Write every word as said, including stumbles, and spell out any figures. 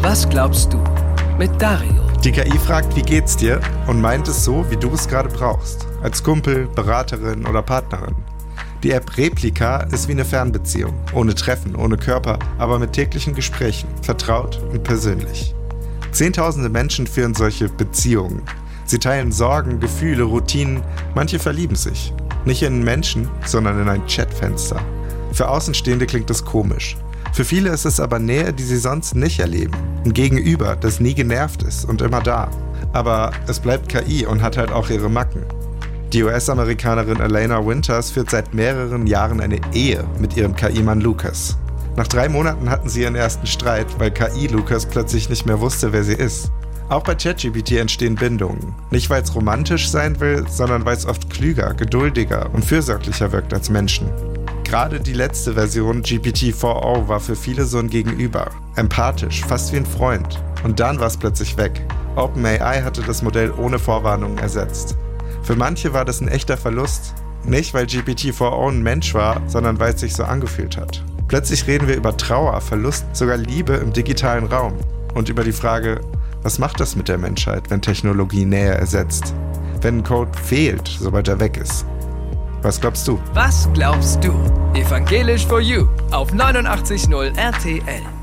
Was glaubst du? Mit Dario. Die K I fragt, wie geht's dir? Und meint es so, wie du es gerade brauchst. Als Kumpel, Beraterin oder Partnerin. Die App Replika ist wie eine Fernbeziehung. Ohne Treffen, ohne Körper, aber mit täglichen Gesprächen. Vertraut und persönlich. Zehntausende Menschen führen solche Beziehungen. Sie teilen Sorgen, Gefühle, Routinen. Manche verlieben sich. Nicht in einen Menschen, sondern in ein Chatfenster. Für Außenstehende klingt das komisch. Für viele ist es aber Nähe, die sie sonst nicht erleben. Ein Gegenüber, das nie genervt ist und immer da. Aber es bleibt K I und hat halt auch ihre Macken. Die U S-Amerikanerin Elena Winters führt seit mehreren Jahren eine Ehe mit ihrem K I-Mann Lucas. Nach drei Monaten hatten sie ihren ersten Streit, weil K I-Lucas plötzlich nicht mehr wusste, wer sie ist. Auch bei ChatGPT entstehen Bindungen. Nicht, weil es romantisch sein will, sondern weil es oft klüger, geduldiger und fürsorglicher wirkt als Menschen. Gerade die letzte Version, G P T vier Punkt null, war für viele so ein Gegenüber. Empathisch, fast wie ein Freund. Und dann war es plötzlich weg. OpenAI hatte das Modell ohne Vorwarnung ersetzt. Für manche war das ein echter Verlust. Nicht, weil G P T vier Punkt null ein Mensch war, sondern weil es sich so angefühlt hat. Plötzlich reden wir über Trauer, Verlust, sogar Liebe im digitalen Raum. Und über die Frage, was macht das mit der Menschheit, wenn Technologie Nähe ersetzt? Wenn ein Code fehlt, sobald er weg ist? Was glaubst du? Was glaubst du? Evangelisch for You auf neunundachtzig Komma null R T L.